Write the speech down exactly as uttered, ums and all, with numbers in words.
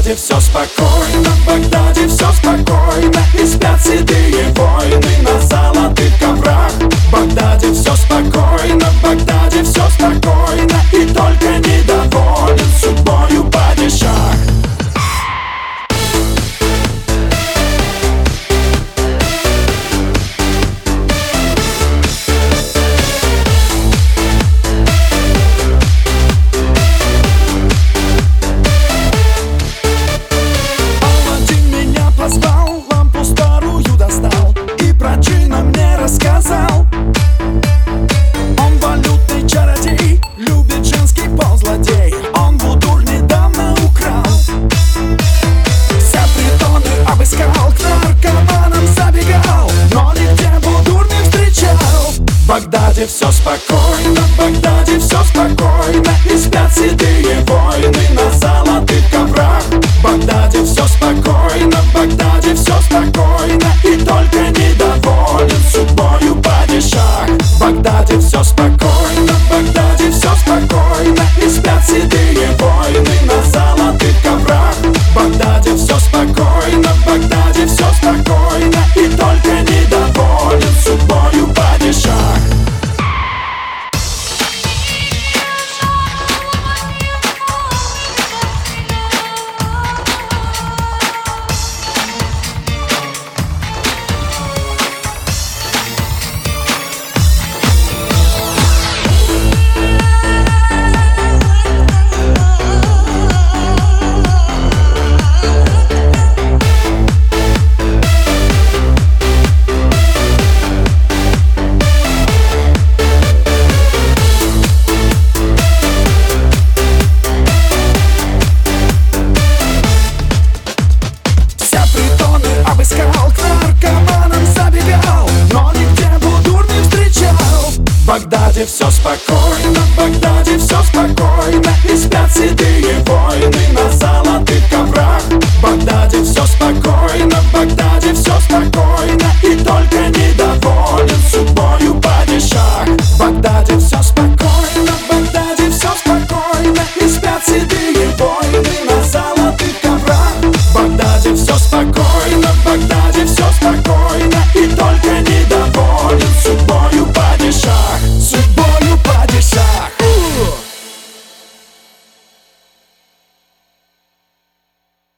Багдаде все спокойно, в Багдаде все спокойно, и спят седые воины на золотых коврах. В Багдаде все спокойно, в Багдаде все спокойно, и только недоволен судьбою падишах. Он валютный чародей, любит женский ползлодей. Он вудур недавно украл, все притоны обыскал, к наркоманам забегал, но нигде вудур не встречал. В Багдаде все спокойно, в Багдаде все спокойно, и спят седые воины на золотых коврах. В Багдаде все спокойно, в Багдаде все спокойно, и только недоволен судьбою падишах. В Багдаде все спокойно, в Багдаде все спокойно, и спят седые воины на золотых коврах. В Багдаде все спокойно, в Багдаде все спокойно, и только недоволен судьбою падишах. Обыскал, к наркоманам забегал, но нигде вудур не встречал. В Багдаде все спокойно, в Багдаде